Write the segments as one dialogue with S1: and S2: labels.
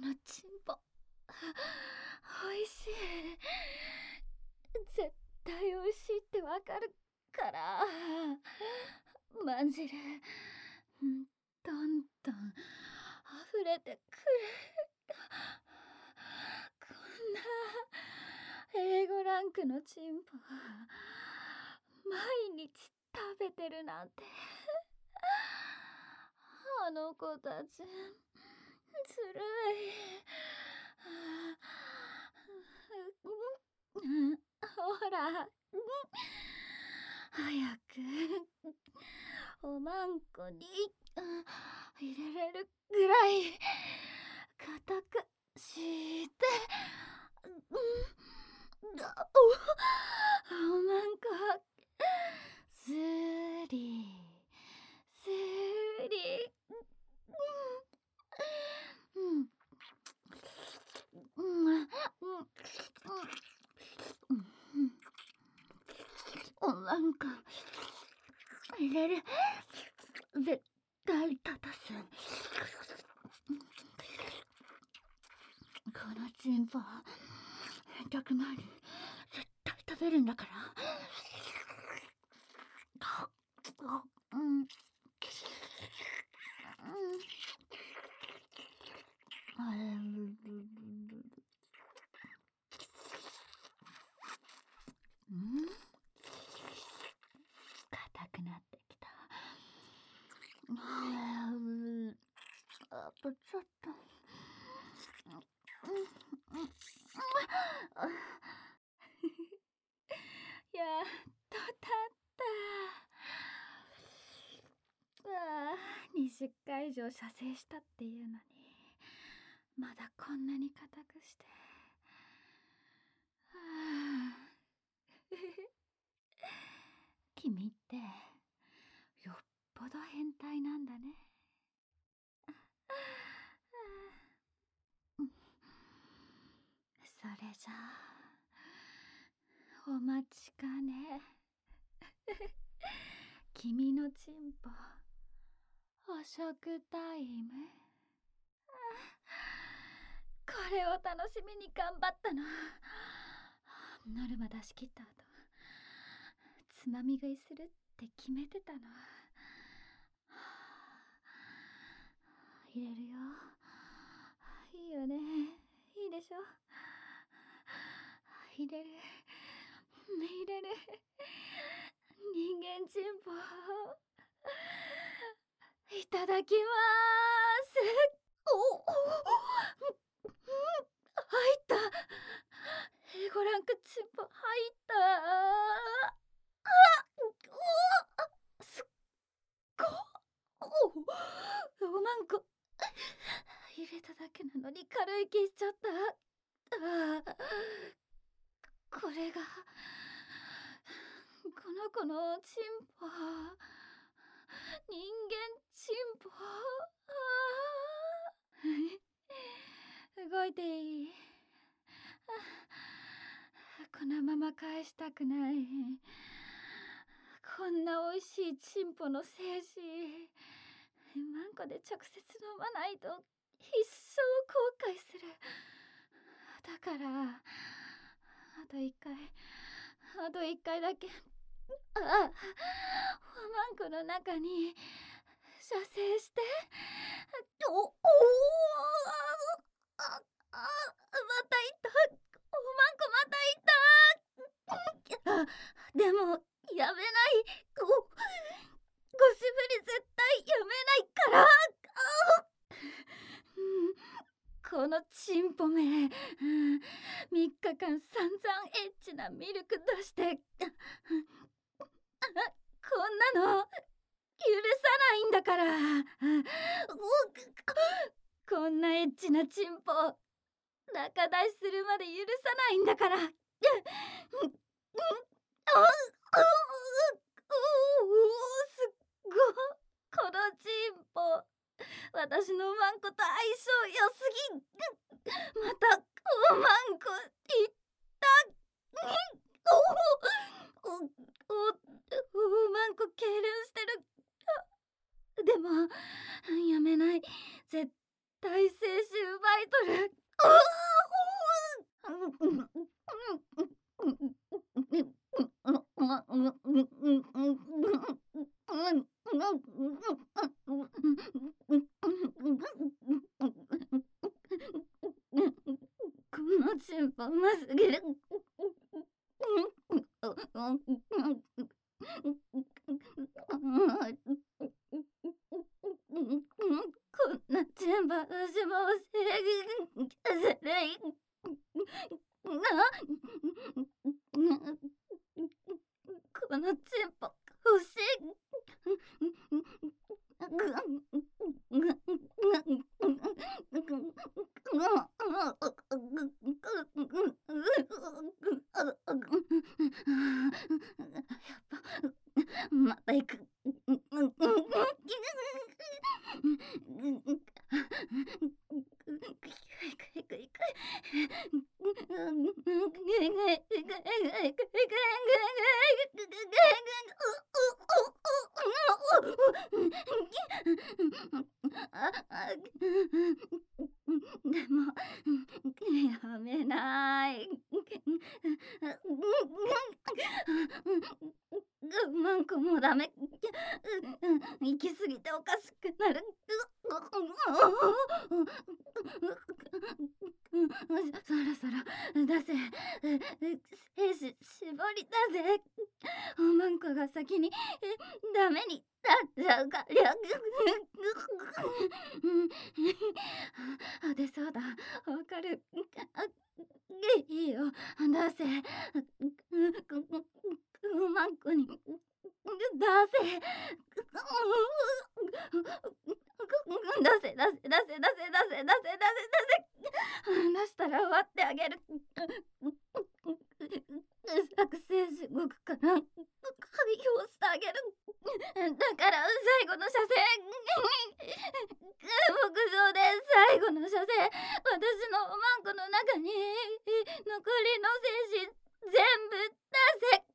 S1: のチンポおいしい。絶対おいしいってわかるからまんじるどんどん溢れてくる。こんなA5ランクのチンポ毎日食べてるなんて。あの子たちずるい。ほら早くおまんこに入れれるぐらい固くしておまんこすりすりおまんこ入れる。絶対立たす。このチンポ100万人絶対食べるんだから。硬くなってきた。あとちょっと。やっと立った。20回以上射精したっていうのにまだこんなに硬くして。君ってよっぽど変態なんだね。それじゃあお待ちかね。君のチンポお食タイム。これを楽しみに頑張ったの。ノルマ出し切った後つまみ食いするって決めてたの。入れるよ。いいよね。いいでしょ。入れる入れる。人間チンポいただきまーす。入った。A5ランクチンポ入った。すっごおまんこ入れただけなのに軽い気しちゃった。これがこの子のチンポ。人間チンポ。動いていい？このまま返したくない。こんな美味しいチンポの精子マンコで直接飲まないと一生後悔する。だからあと1回だけおまんこの中に射精して。またいた。おまんこまたいた。でもやめない。ゴシブリ絶対やめないから。このチンポめ、3日間散々エッチなミルク出してこんなの許さないんだから。こんなエッチなチンポ仲出しするまで許さないんだから。すっごい。このチンポ私のマンコと相性良すぎ。またおまんこいった。おまんこ痙攣してる。でもやめない。絶対精子奪いとる。このチンポうますぎる。こんなチンポ私も教えずれい。このチンポ欲しい。また行く。でもやめない。マンコもダメ。行き過ぎておかしくなる。そろそろ出せ。兵士絞りだぜ。マンコが先にダメになっちゃうから。出そうだ。わかる。いいよ。出せ。マンコに出せ。出したら終わってあげる。作戦地獄から解放してあげる。だから最後の射精。牧場で最後の射精。私のマンコの中に残りの精子全部出せ。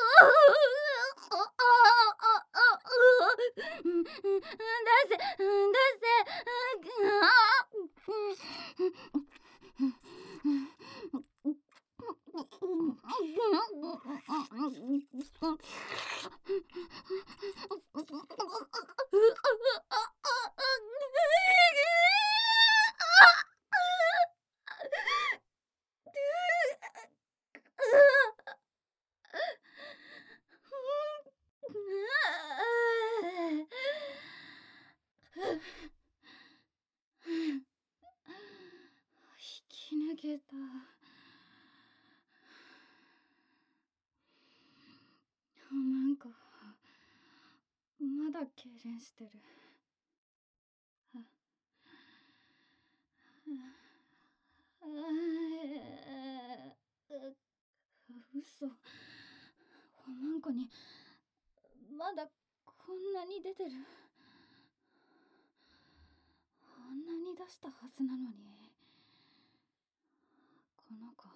S1: 出せ。引き抜けた。なんかまだ痙攣してる。嘘。おまんこにまだこんなに出てる。あんなに出したはずなのに。この子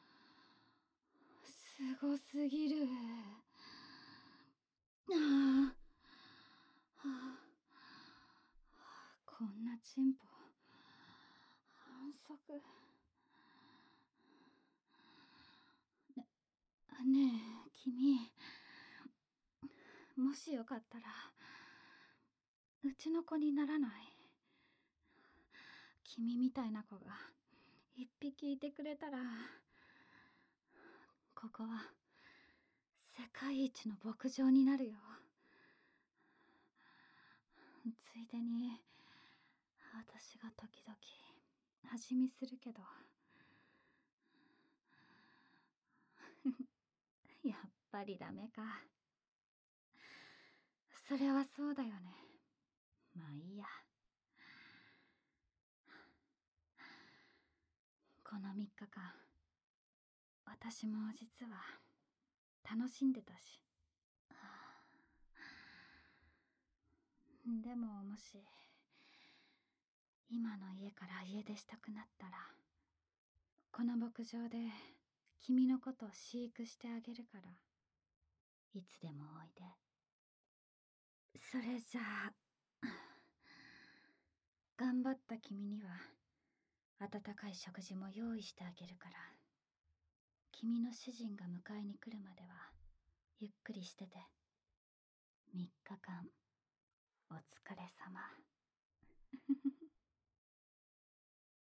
S1: すごすぎる。こんなチンポ反則。ねえ君、もしよかったらうちの子にならない？君みたいな子が一匹いてくれたら、ここは世界一の牧場になるよ。ついでに私が時々味見するけどやっぱりダメか。それはそうだよね。まあいいや。この3日間私も実は楽しんでたし。でももし今の家から家出したくなったら、この牧場で君のことを飼育してあげるから、いつでもおいで。それじゃあ頑張った君には温かい食事も用意してあげるから、君の主人が迎えに来るまではゆっくりしてて。3日間お疲れ様。